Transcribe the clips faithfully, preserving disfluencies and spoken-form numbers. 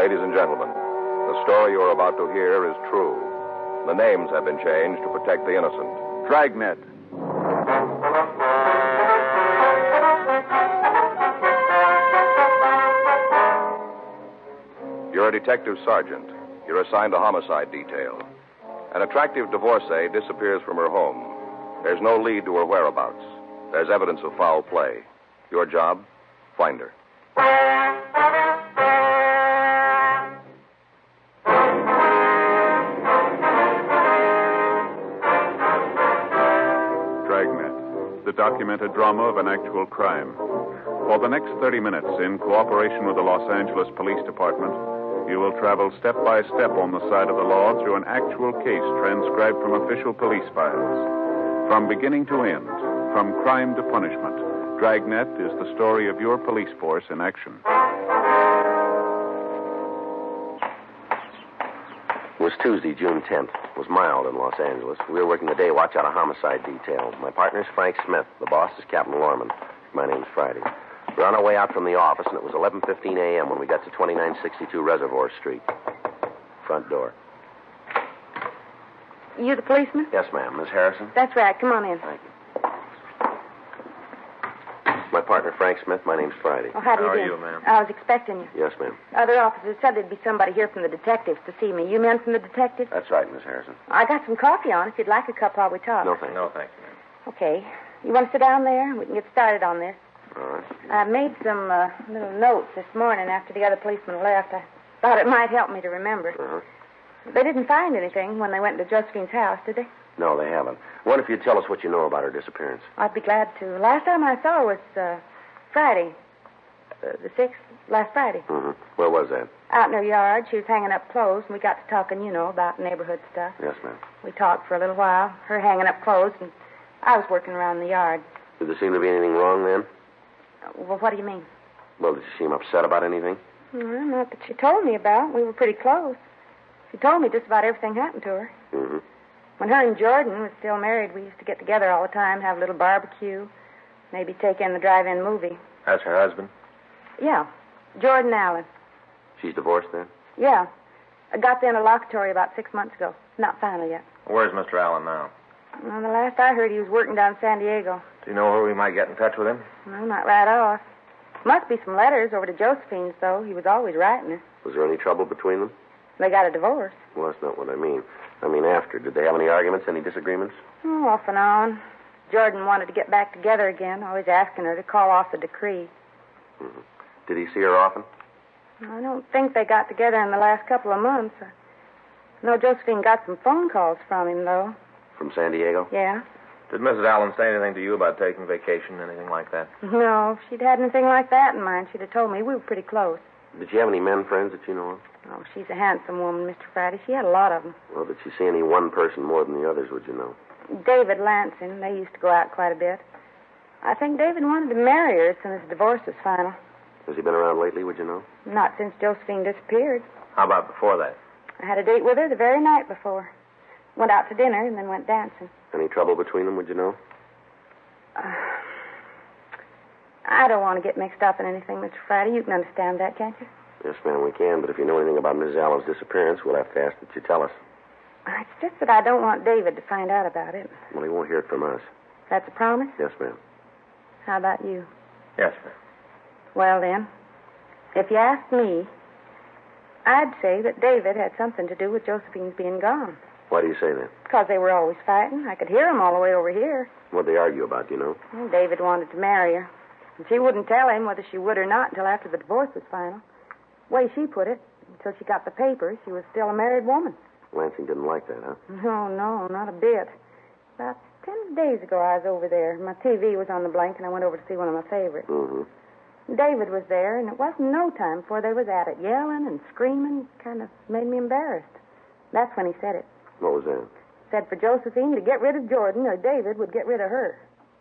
Ladies and gentlemen, the story you are about to hear is true. The names have been changed to protect the innocent. Dragnet. You're a detective sergeant. You're assigned a homicide detail. An attractive divorcee disappears from her home. There's no lead to her whereabouts. There's evidence of foul play. Your job? Find her. Dragnet, the documented drama of an actual crime. For the next thirty minutes, in cooperation with the Los Angeles Police Department, you will travel step by step on the side of the law through an actual case transcribed from official police files. From beginning to end, from crime to punishment, Dragnet is the story of your police force in action. It was Tuesday, June tenth. It was mild in Los Angeles. We were working the day watch out of homicide detail. My partner's Frank Smith. The boss is Captain Lorman. My name's Friday. We were on our way out from the office, and it was eleven fifteen a.m. when we got to twenty-nine sixty-two Reservoir Street. Front door. You the policeman? Yes, ma'am. Miss Harrison? That's right. Come on in. Thank you. My partner, Frank Smith. My name's Friday. Oh, how do you How do? are you, ma'am? I was expecting you. Yes, ma'am. Other officers said there'd be somebody here from the detectives to see me. You men from the detectives? That's right, Miss Harrison. I got some coffee on if you'd like a cup while we talk. No, thank you. No, thank you, ma'am. Okay. You want to sit down there? We can get started on this. All right. I made some uh, little notes this morning after the other policeman left. I thought it might help me to remember. Uh-huh. They didn't find anything when they went to Josephine's house, did they? No, they haven't. What if you'd tell us what you know about her disappearance? I'd be glad to. Last time I saw her was uh, Friday, uh, the sixth, last Friday. Mm-hmm. Where was that? Out in her yard. She was hanging up clothes, and we got to talking, you know, about neighborhood stuff. Yes, ma'am. We talked for a little while, her hanging up clothes, and I was working around the yard. Did there seem to be anything wrong then? Well, what do you mean? Well, did she seem upset about anything? Well, not that she told me about. We were pretty close. She told me just about everything happened to her. Mm-hmm. When her and Jordan was still married, we used to get together all the time, have a little barbecue, maybe take in the drive-in movie. That's her husband? Yeah, Jordan Allen. She's divorced then? Yeah. I got the interlocutory about six months ago. Not final yet. Where's Mister Allen now? Well, the last I heard, he was working down San Diego. Do you know where we might get in touch with him? Well, not right off. Must be some letters over to Josephine's, though. He was always writing her. Was there any trouble between them? They got a divorce. Well, that's not what I mean. I mean after. Did they have any arguments, any disagreements? Oh, off and on. Jordan wanted to get back together again, always asking her to call off the decree. Mm-hmm. Did he see her often? I don't think they got together in the last couple of months. I know Josephine got some phone calls from him, though. From San Diego? Yeah. Did Missus Allen say anything to you about taking vacation, anything like that? No, if she'd had anything like that in mind, she'd have told me. We were pretty close. Did she have any men friends that you know of? Oh, she's a handsome woman, Mister Friday. She had a lot of them. Well, did she see any one person more than the others, would you know? David Lansing. They used to go out quite a bit. I think David wanted to marry her as soon as the divorce was final. Has he been around lately, would you know? Not since Josephine disappeared. How about before that? I had a date with her the very night before. Went out to dinner and then went dancing. Any trouble between them, would you know? Uh, I don't want to get mixed up in anything, Mister Friday. You can understand that, can't you? Yes, ma'am, we can. But if you know anything about Missus Allen's disappearance, we'll have to ask that you tell us. It's just that I don't want David to find out about it. Well, he won't hear it from us. That's a promise? Yes, ma'am. How about you? Yes, ma'am. Well, then, if you ask me, I'd say that David had something to do with Josephine's being gone. Why do you say that? Because they were always fighting. I could hear them all the way over here. What'd they argue about, do you know? Well, David wanted to marry her. And she wouldn't tell him whether she would or not until after the divorce was final. The way she put it, until she got the papers, she was still a married woman. Lansing didn't like that, huh? No, no, not a bit. About ten days ago, I was over there. My T V was on the blank, and I went over to see one of my favorites. Mm-hmm. David was there, and it wasn't no time before they was at it, yelling and screaming. Kind of made me embarrassed. That's when he said it. What was that? Said for Josephine to get rid of Jordan, or David would get rid of her.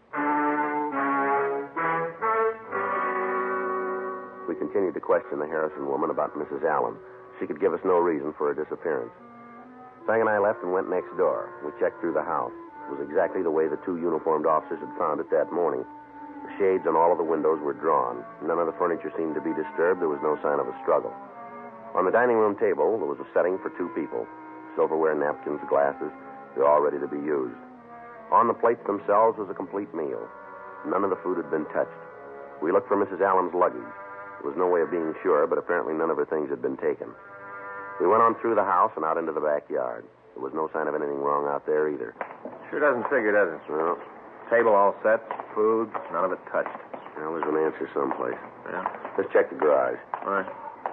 We continued to question the Harrison woman about Missus Allen. She could give us no reason for her disappearance. Frank and I left and went next door. We checked through the house. It was exactly the way the two uniformed officers had found it that morning. The shades on all of the windows were drawn. None of the furniture seemed to be disturbed. There was no sign of a struggle. On the dining room table, there was a setting for two people. Silverware, napkins, glasses. They're all ready to be used. On the plates themselves was a complete meal. None of the food had been touched. We looked for Missus Allen's luggage. There was no way of being sure, but apparently none of her things had been taken. We went on through the house and out into the backyard. There was no sign of anything wrong out there either. Sure doesn't figure, does it? Well, Table all set, food, none of it touched. well, there's an answer someplace. Yeah. Let's check the garage. All right.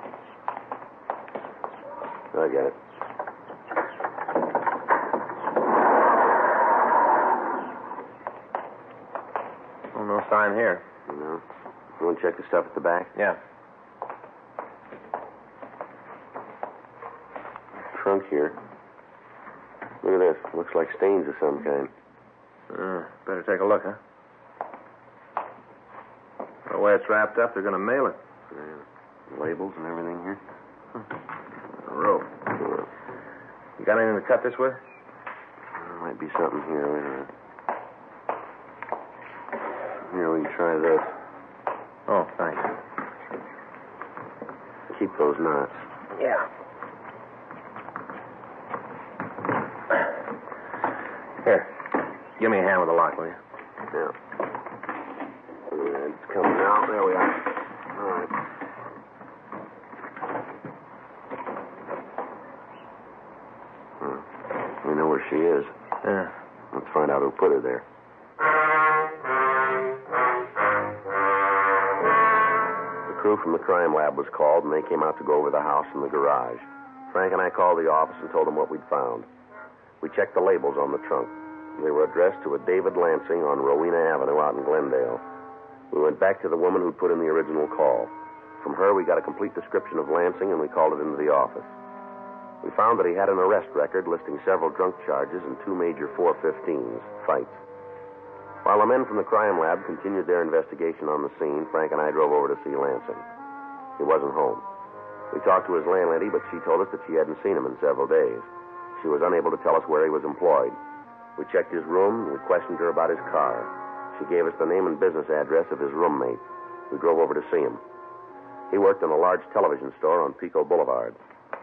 I get it. Oh, no sign here. You know? You want to check the stuff at the back? Yeah. Trunk here. Look at this. Looks like stains of some kind. Uh, better take a look, huh? The way it's wrapped up, they're going to mail it. Yeah. Labels and everything here. A rope. Sure. You got anything to cut this with? There might be something here. Wait a minute. Here, we can try this. Oh, thanks. Keep those knots. Yeah. Here. Give me a hand with the lock, will you? Yeah. Yeah, it's coming out. There we are. All right. Hmm. We know where she is. Yeah. Let's find out who put her there. The crew from the crime lab was called, and they came out to go over the house and the garage. Frank and I called the office and told them what we'd found. We checked the labels on the trunk. They were addressed to a David Lansing on Rowena Avenue out in Glendale. We went back to the woman who'd put in the original call. From her, we got a complete description of Lansing, and we called it into the office. We found that he had an arrest record listing several drunk charges and two major four fifteens, fights. While the men from the crime lab continued their investigation on the scene, Frank and I drove over to see Lansing. He wasn't home. We talked to his landlady, but she told us that she hadn't seen him in several days. She was unable to tell us where he was employed. We checked his room, and we questioned her about his car. She gave us the name and business address of his roommate. We drove over to see him. He worked in a large television store on Pico Boulevard.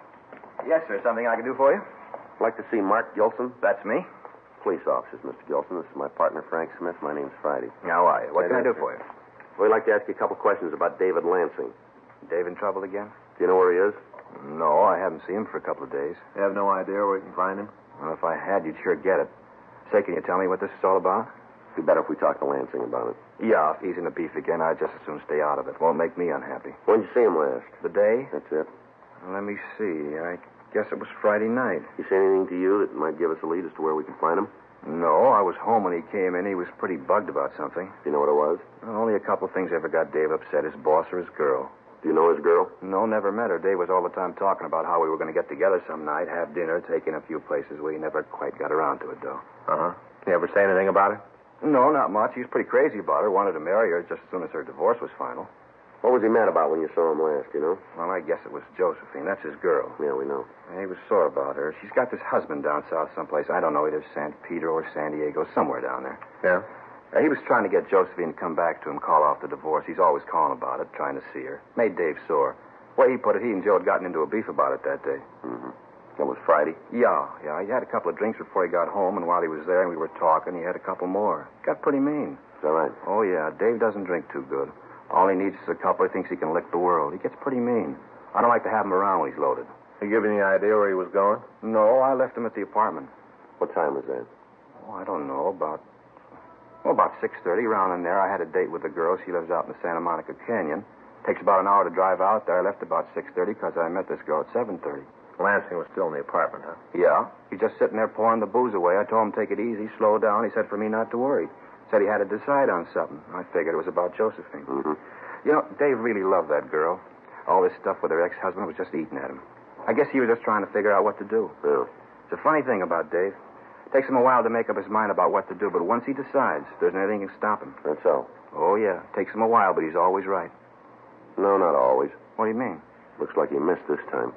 Yes, sir. Something I can do for you? I'd like to see Mark Gilson. That's me. Police officers, Mister Gilson. This is my partner, Frank Smith. My name's Friday. How are you? What Hey, can I do that's for you? We'd like to ask you a couple questions about David Lansing. Dave in trouble again? Do you know where he is? No, I haven't seen him for a couple of days. You have no idea where we can find him? Well, if I had, you'd sure get it. Say, can you tell me what this is all about? It'd be better if we talked to Lansing about it. Yeah, if he's in the beef again, I'd just as soon stay out of it. Won't make me unhappy. When'd you see him last? The day? That's it. Let me see. I guess it was Friday night. He say anything to you that might give us a lead as to where we can find him? No, I was home when he came in. He was pretty bugged about something. Do you know what it was? Well, only a couple of things ever got Dave upset, his boss or his girl. Do you know his girl? No, never met her. Dave was all the time talking about how we were going to get together some night, have dinner, take in a few places. We never quite got around to it, though. Uh-huh. Can you ever say anything about it? No, not much. He was pretty crazy about her. Wanted to marry her just as soon as her divorce was final. What was he mad about when you saw him last, you know? Well, I guess it was Josephine. That's his girl. Yeah, we know. And he was sore about her. She's got this husband down south someplace. I don't know, either San Pedro or San Diego, somewhere down there. Yeah? Uh, he was trying to get Josephine to come back to him, call off the divorce. He's always calling about it, trying to see her. Made Dave sore. The way he put it, he and Joe had gotten into a beef about it that day. Mm-hmm. That was Friday? Yeah, yeah. He had a couple of drinks before he got home, and while he was there and we were talking, he had a couple more. Got pretty mean. Is that right? Oh, yeah. Dave doesn't drink too good. All he needs is a couple. He thinks he can lick the world. He gets pretty mean. I don't like to have him around when he's loaded. You give any idea where he was going? No, I left him at the apartment. What time was that? Oh, I don't know. About, well, about six thirty, around in there. I had a date with a girl. She lives out in the Santa Monica Canyon. Takes about an hour to drive out there. I left about six thirty because I met this girl at seven thirty. Lansing was still in the apartment, huh? Yeah. He's just sitting there pouring the booze away. I told him take it easy, slow down. He said for me not to worry. Said he had to decide on something. I figured it was about Josephine. Mm-hmm. You know, Dave really loved that girl. All this stuff with her ex-husband was just eating at him. I guess he was just trying to figure out what to do. Yeah. It's a funny thing about Dave. It takes him a while to make up his mind about what to do, but once he decides, there's nothing that can stop him. That's so. Oh, yeah. It takes him a while, but he's always right. No, not always. What do you mean? Looks like he missed this time.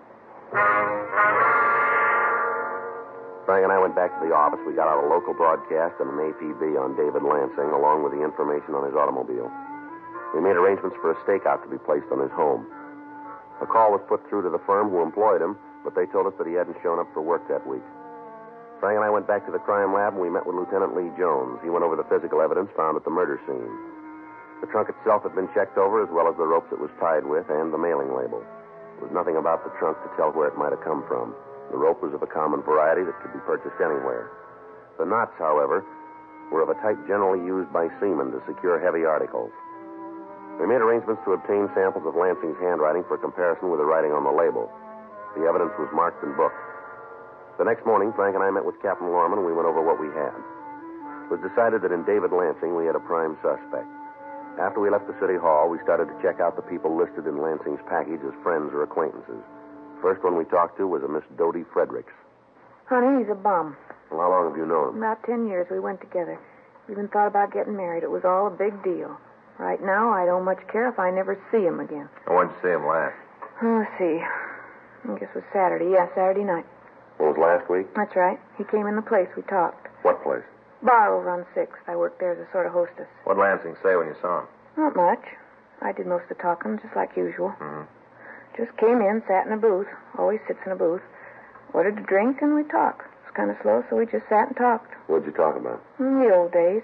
Frank and I went back to the office. We got out a local broadcast and an A P B on David Lansing, along with the information on his automobile. We made arrangements for a stakeout to be placed on his home. A call was put through to the firm who employed him, but they told us that he hadn't shown up for work that week. Frank and I went back to the crime lab, and we met with Lieutenant Lee Jones. He went over the physical evidence found at the murder scene. The trunk itself had been checked over, as well as the ropes it was tied with and the mailing label. There was nothing about the trunk to tell where it might have come from. The rope was of a common variety that could be purchased anywhere. The knots, however, were of a type generally used by seamen to secure heavy articles. We made arrangements to obtain samples of Lansing's handwriting for comparison with the writing on the label. The evidence was marked and booked. The next morning, Frank and I met with Captain Lorman, and we went over what we had. It was decided that in David Lansing we had a prime suspect. After we left the city hall, we started to check out the people listed in Lansing's package as friends or acquaintances. The first one we talked to was a Miss Dodie Fredericks. Honey, he's a bum. Well, how long have you known him? About ten years we went together. We even thought about getting married. It was all a big deal. Right now, I don't much care if I never see him again. When did you see him last? Oh, let's see. I guess it was Saturday. Yeah, Saturday night. What was last week? That's right. He came in the place. We talked. What place? Bar over on sixth. I worked there as a sort of hostess. What'd Lansing say when you saw him? Not much. I did most of the talking, just like usual. Mm-hmm. Just came in, sat in a booth. Always sits in a booth. Ordered a drink, and we talked. It was kind of slow, so we just sat and talked. What'd you talk about? In the old days.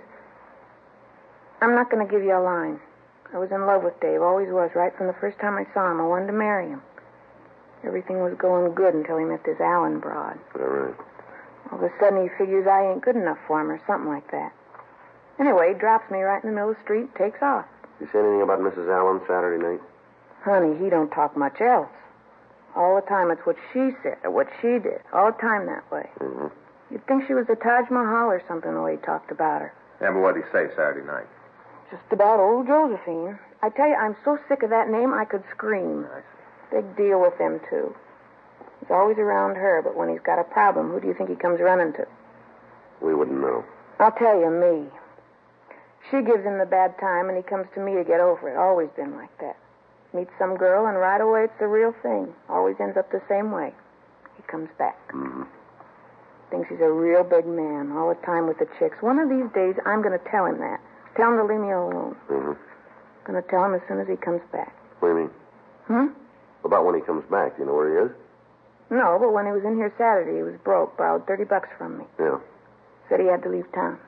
I'm not going to give you a line. I was in love with Dave, always was, right from the first time I saw him. I wanted to marry him. Everything was going good until he met this Allen broad. All right. All of a sudden, he figures I ain't good enough for him or something like that. Anyway, he drops me right in the middle of the street, takes off. You say anything about Missus Allen Saturday night? Honey, he don't talk much else. All the time it's what she said or what she did. All the time that way. Mm-hmm. You'd think she was the Taj Mahal or something the way he talked about her. Yeah, but what'd he say Saturday night? Just about old Josephine. I tell you, I'm so sick of that name I could scream. I see. Big deal with him, too. He's always around her, but when he's got a problem, who do you think he comes running to? We wouldn't know. I'll tell you, me. She gives him the bad time, and he comes to me to get over it. Always been like that. Meets some girl, and right away it's the real thing. Always ends up the same way. He comes back. Mm-hmm. Thinks he's a real big man all the time with the chicks. One of these days, I'm going to tell him that. Tell him to leave me alone. Mm-hmm. Going to tell him as soon as he comes back. What do you mean? Hmm? About when he comes back. Do you know where he is? No, but when he was in here Saturday, he was broke. Borrowed thirty bucks from me. Yeah. Said he had to leave town.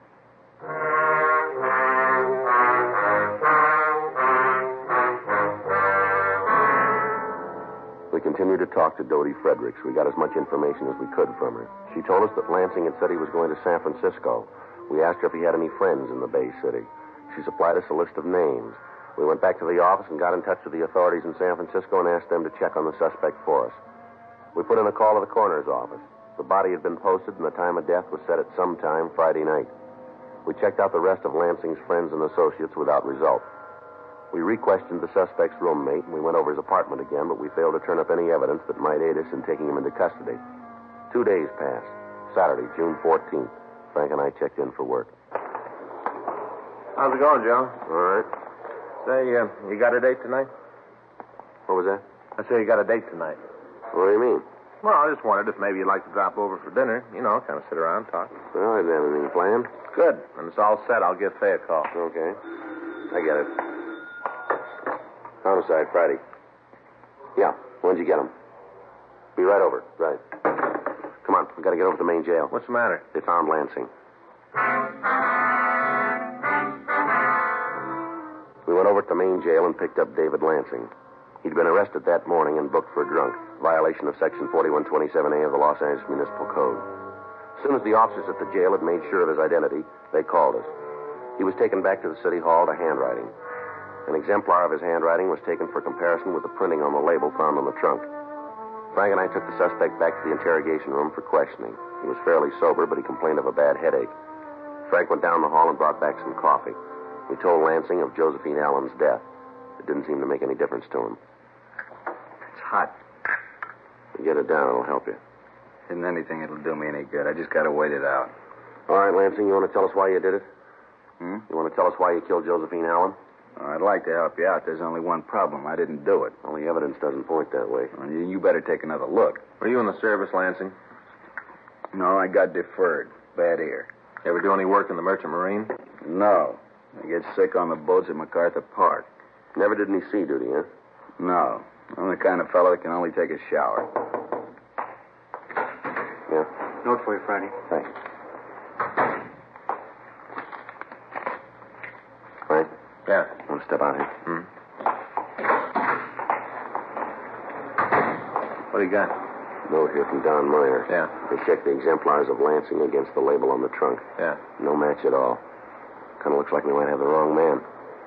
We continued to talk to Dodie Fredericks. We got as much information as we could from her. She told us that Lansing had said he was going to San Francisco. We asked her if he had any friends in the Bay City. She supplied us a list of names. We went back to the office and got in touch with the authorities in San Francisco and asked them to check on the suspect for us. We put in a call to the coroner's office. The body had been posted and the time of death was set at some time Friday night. We checked out the rest of Lansing's friends and associates without result. We re-questioned the suspect's roommate and we went over his apartment again, but we failed to turn up any evidence that might aid us in taking him into custody. Two days passed. Saturday, June fourteenth. Frank and I checked in for work. How's it going, Joe? All right. Say, uh, you got a date tonight? What was that? I say you got a date tonight. What do you mean? Well, I just wondered if maybe you'd like to drop over for dinner. You know, kind of sit around, talk. Well, I didn't have anything planned. Good. When it's all set, I'll give Faye a call. Okay. I get it. Homicide, Friday. Yeah. When'd you get him? Be right over. Right. Come on. We got to get over to the main jail. What's the matter? They found Lansing. We went over to the main jail and picked up David Lansing. He'd been arrested that morning and booked for drunk, violation of Section forty-one twenty-seven A of the Los Angeles Municipal Code. As soon as the officers at the jail had made sure of his identity, they called us. He was taken back to the city hall to handwriting. An exemplar of his handwriting was taken for comparison with the printing on the label found on the trunk. Frank and I took the suspect back to the interrogation room for questioning. He was fairly sober, but he complained of a bad headache. Frank went down the hall and brought back some coffee. We told Lansing of Josephine Allen's death. It didn't seem to make any difference to him. It's hot. You get it down, it'll help you. Isn't anything that'll do me any good. I just got to wait it out. All right, Lansing, you want to tell us why you did it? Hmm? You want to tell us why you killed Josephine Allen? Well, I'd like to help you out. There's only one problem. I didn't do it. Well, the evidence doesn't point that way. Well, you, you better take another look. Were you in the service, Lansing? No, I got deferred. Bad ear. You ever do any work in the Merchant Marine? No. I get sick on the boats at MacArthur Park. Never did any sea duty, huh? No. I'm the kind of fellow that can only take a shower. Yeah. Note for you, Friday. Thanks. Frank? Yeah. Want to step out here? Hmm. What do you got? Note here from Don Meyer. Yeah. They checked the exemplars of Lansing against the label on the trunk. Yeah. No match at all. Kind of looks like we might have the wrong man.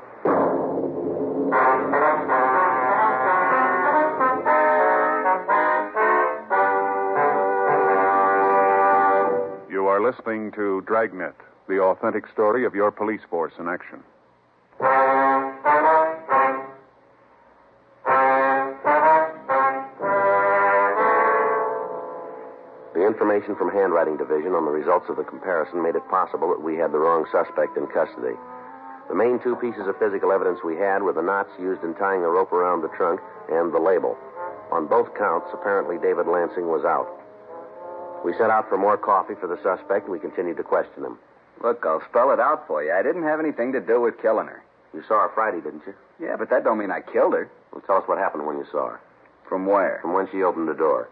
You are listening to Dragnet, the authentic story of your police force in action. The information from Handwriting Division on the results of the comparison made it possible that we had the wrong suspect in custody. The main two pieces of physical evidence we had were the knots used in tying the rope around the trunk and the label. On both counts, apparently David Lansing was out. We set out for more coffee for the suspect, and we continued to question him. Look, I'll spell it out for you. I didn't have anything to do with killing her. You saw her Friday, didn't you? Yeah, but that don't mean I killed her. Well, tell us what happened when you saw her. From where? From when she opened the door.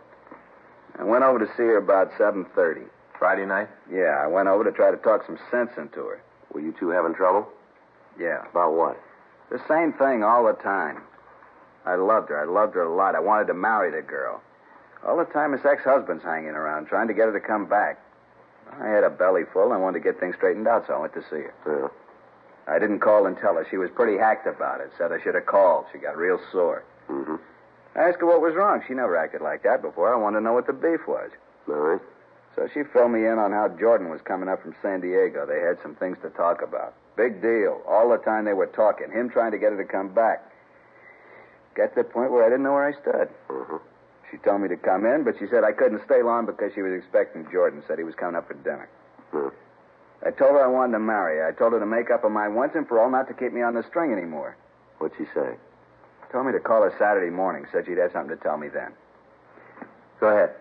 I went over to see her about seven thirty. Friday night? Yeah, I went over to try to talk some sense into her. Were you two having trouble? Yeah. About what? The same thing all the time. I loved her. I loved her a lot. I wanted to marry the girl. All the time his ex-husband's hanging around, trying to get her to come back. I had a belly full, and I wanted to get things straightened out, so I went to see her. Yeah. I didn't call and tell her. She was pretty hacked about it. Said I should have called. She got real sore. Mm-hmm. I asked her what was wrong. She never acted like that before. I wanted to know what the beef was. All right. So she filled me in on how Jordan was coming up from San Diego. They had some things to talk about. Big deal. All the time they were talking. Him trying to get her to come back. Got to the point where I didn't know where I stood. Mm-hmm. She told me to come in, but she said I couldn't stay long because she was expecting Jordan. Said he was coming up for dinner. Mm. I told her I wanted to marry her. I told her to make up her mind once and for all not to keep me on the string anymore. What'd she say? Told me to call her Saturday morning. Said she'd have something to tell me then. Go ahead.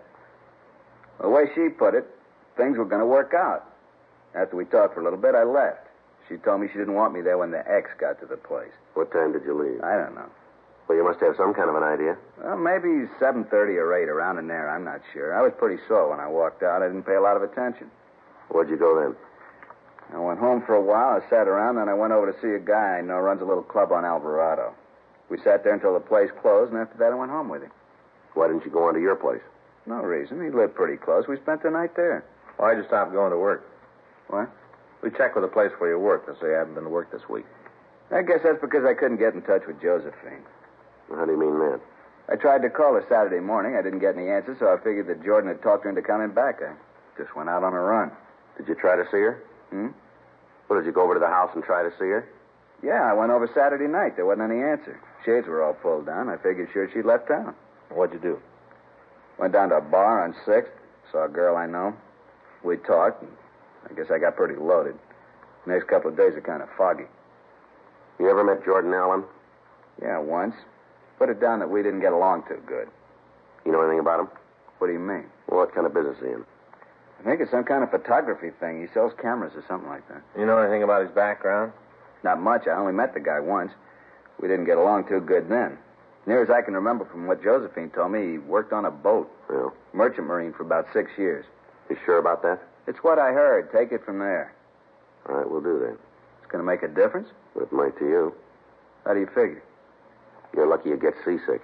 The way she put it, things were going to work out. After we talked for a little bit, I left. She told me she didn't want me there when the ex got to the place. What time did you leave? I don't know. Well, you must have some kind of an idea. Well, maybe seven thirty or eight, around in there. I'm not sure. I was pretty sore when I walked out. I didn't pay a lot of attention. Where'd you go then? I went home for a while. I sat around, then I went over to see a guy I know runs a little club on Alvarado. We sat there until the place closed, and after that I went home with him. Why didn't you go on to your place? No reason. He lived pretty close. We spent the night there. Why'd you stop going to work? What? We checked with the place where you work. They say you haven't been to work this week. I guess that's because I couldn't get in touch with Josephine. How do you mean that? I tried to call her Saturday morning. I didn't get any answers, so I figured that Jordan had talked her into coming back. I just went out on a run. Did you try to see her? Hmm? Well, did you go over to the house and try to see her? Yeah, I went over Saturday night. There wasn't any answer. Shades were all pulled down. I figured sure she'd left town. What'd you do? Went down to a bar on sixth. Saw a girl I know. We talked, and I guess I got pretty loaded. The next couple of days are kind of foggy. You ever met Jordan Allen? Yeah, once. Put it down that we didn't get along too good. You know anything about him? What do you mean? Well, what kind of business is he in? I think it's some kind of photography thing. He sells cameras or something like that. You know anything about his background? Not much. I only met the guy once. We didn't get along too good then. Near as I can remember from what Josephine told me, he worked on a boat. Yeah. Merchant marine for about six years. You sure about that? It's what I heard. Take it from there. All right, we'll do that. It's going to make a difference? But it might to you. How do you figure? You're lucky you get seasick.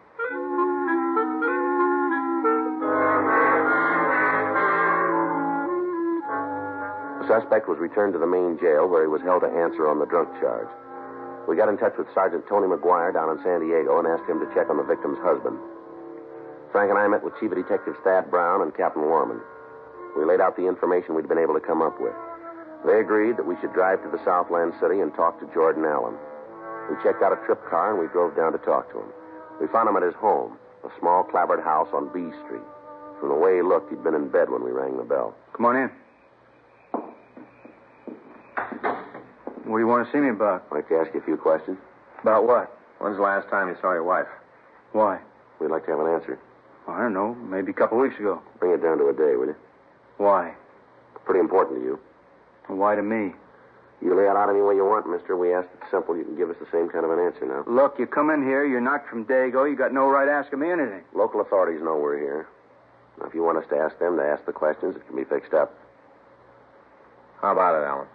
The suspect was returned to the main jail where he was held to answer on the drunk charge. We got in touch with Sergeant Tony McGuire down in San Diego and asked him to check on the victim's husband. Frank and I met with Chief of Detectives Thad Brown and Captain Lorman. We laid out the information we'd been able to come up with. They agreed that we should drive to the Southland City and talk to Jordan Allen. We checked out a trip car and we drove down to talk to him. We found him at his home, a small clapboard house on B Street. From the way he looked, he'd been in bed when we rang the bell. Come on in. What do you want to see me about? I'd like to ask you a few questions. About what? When's the last time you saw your wife? Why? We'd like to have an answer. I don't know. Maybe a couple of weeks ago. Bring it down to a day, will you? Why? Pretty important to you. Why to me? You lay it out any way you want, mister. We asked it simple. You can give us the same kind of an answer now. Look, you come in here, you're not from Dago. You got no right asking me anything. Local authorities know we're here. Now, if you want us to ask them to ask the questions, it can be fixed up. How about it, Alan?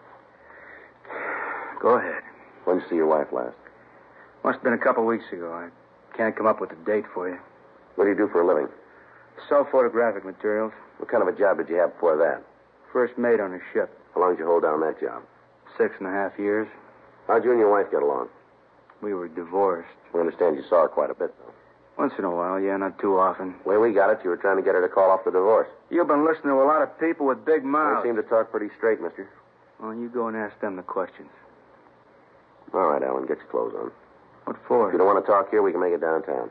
Go ahead. When did you see your wife last? Must have been a couple weeks ago. I can't come up with a date for you. What do you do for a living? Sell photographic materials. What kind of a job did you have before that? First mate on a ship. How long did you hold down that job? Six and a half years. How'd you and your wife get along? We were divorced. We understand you saw her quite a bit, though. Once in a while, yeah, not too often. The way we got it, you were trying to get her to call off the divorce. You've been listening to a lot of people with big mouths. They seem to talk pretty straight, mister. Well, you go and ask them the questions. All right, Alan, get your clothes on. What for? If you don't want to talk here, we can make it downtown.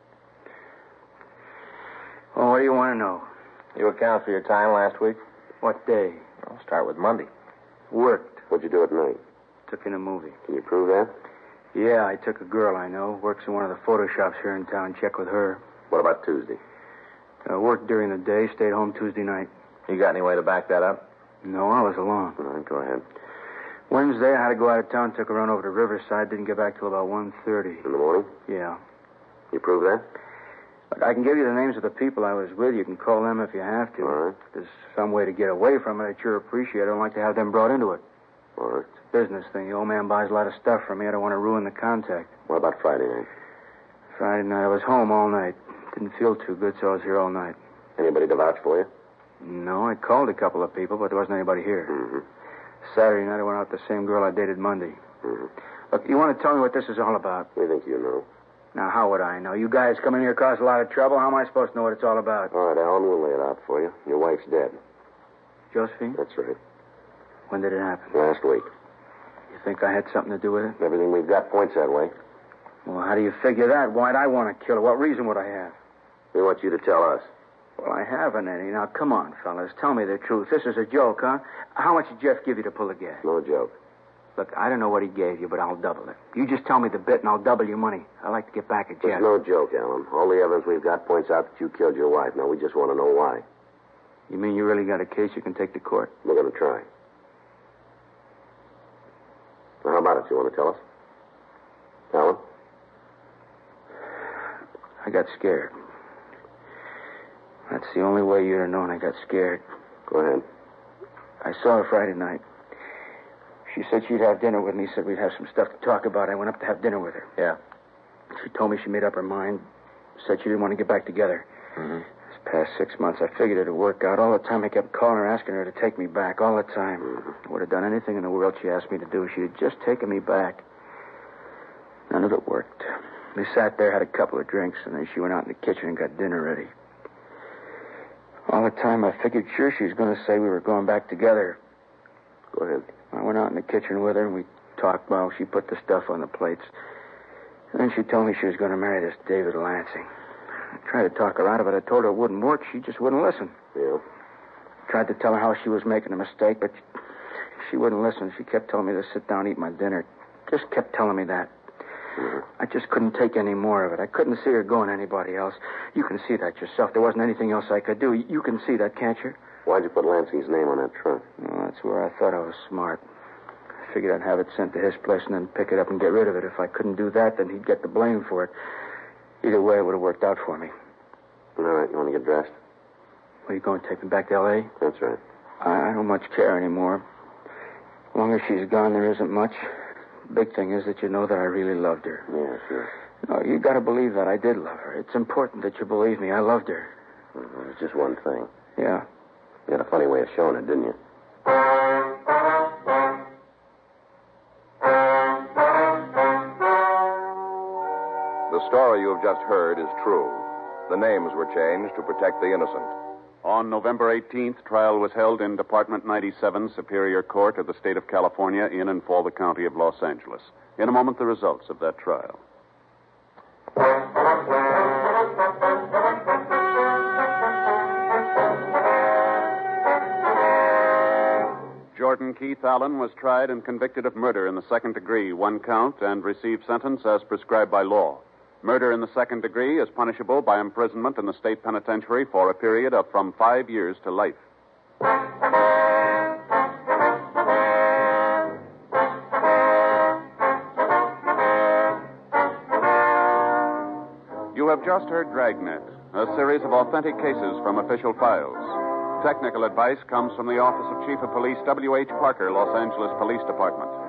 Well, what do you want to know? You account for your time last week? What day? I'll start with Monday. Worked. What'd you do at night? Took in a movie. Can you prove that? Yeah, I took a girl I know. Works in one of the photo shops here in town. Check with her. What about Tuesday? Uh, worked during the day. Stayed home Tuesday night. You got any way to back that up? No, I was alone. All right, go ahead. Wednesday, I had to go out of town. Took a run over to Riverside. Didn't get back till about one thirty. In the morning? Yeah. You prove that? Look, I can give you the names of the people I was with. You can call them if you have to. All right. If there's some way to get away from it, I'd sure appreciate it. I don't like to have them brought into it. All right. It's a business thing. The old man buys a lot of stuff from me. I don't want to ruin the contact. What about Friday night? Friday night, I was home all night. Didn't feel too good, so I was here all night. Anybody to vouch for you? No, I called a couple of people, but there wasn't anybody here. Mm-hmm. Saturday night, I went out with the same girl I dated Monday. Mm-hmm. Look, you want to tell me what this is all about? We think you know. Now, how would I know? You guys come in here cause a lot of trouble. How am I supposed to know what it's all about? All right, Alan, we'll lay it out for you. Your wife's dead. Josephine? That's right. When did it happen? Last week. You think I had something to do with it? Everything we've got points that way. Well, how do you figure that? Why'd I want to kill her? What reason would I have? We want you to tell us. Well, I haven't any. Now, come on, fellas. Tell me the truth. This is a joke, huh? How much did Jeff give you to pull the gas? No joke. Look, I don't know what he gave you, but I'll double it. You just tell me the bit, and I'll double your money. I'd like to get back at Jeff. It's no joke, Alan. All the evidence we've got points out that you killed your wife. Now, we just want to know why. You mean you really got a case you can take to court? We're going to try. Now, how about it? You want to tell us? Alan? I got scared. That's the only way you'd have known I got scared. Go ahead. I saw her Friday night. She said she'd have dinner with me, said we'd have some stuff to talk about. I went up to have dinner with her. Yeah. She told me she made up her mind, said she didn't want to get back together. Mm-hmm. This past six months, I figured it'd work out. All the time I kept calling her, asking her to take me back. All the time. Mm-hmm. I would have done anything in the world she asked me to do. She'd have just taken me back. None of it worked. We sat there, had a couple of drinks, and then she went out in the kitchen and got dinner ready. All the time, I figured sure she was going to say we were going back together. Go ahead. I went out in the kitchen with her, and we talked while she put the stuff on the plates. And then she told me she was going to marry this David Lansing. I tried to talk her out of it. I told her it wouldn't work. She just wouldn't listen. Yeah? Tried to tell her how she was making a mistake, but she wouldn't listen. She kept telling me to sit down and eat my dinner. Just kept telling me that. Mm-hmm. I just couldn't take any more of it. I couldn't see her going to anybody else. You can see that yourself. There wasn't anything else I could do. You can see that, can't you? Why'd you put Lansing's name on that trunk? Well, that's where I thought I was smart. I figured I'd have it sent to his place and then pick it up and get rid of it. If I couldn't do that, then he'd get the blame for it. Either way, it would have worked out for me. All right, you want to get dressed? Are you going to take me back to L A? That's right. I, I don't much care anymore. As long as she's gone, there isn't much. The big thing is that you know that I really loved her. Yeah, sure. No, you got to believe that I did love her. It's important that you believe me. I loved her. Mm-hmm. It's just one thing. Yeah. You had a funny way of showing it, didn't you? The story you have just heard is true. The names were changed to protect the innocent. On November eighteenth, trial was held in Department ninety-seven, Superior Court of the State of California, in and for the County of Los Angeles. In a moment, the results of that trial. Jordan Keith Allen was tried and convicted of murder in the second degree, one count, and received sentence as prescribed by law. Murder in the second degree is punishable by imprisonment in the state penitentiary for a period of from five years to life. You have just heard Dragnet, a series of authentic cases from official files. Technical advice comes from the Office of Chief of Police W H. Parker, Los Angeles Police Department.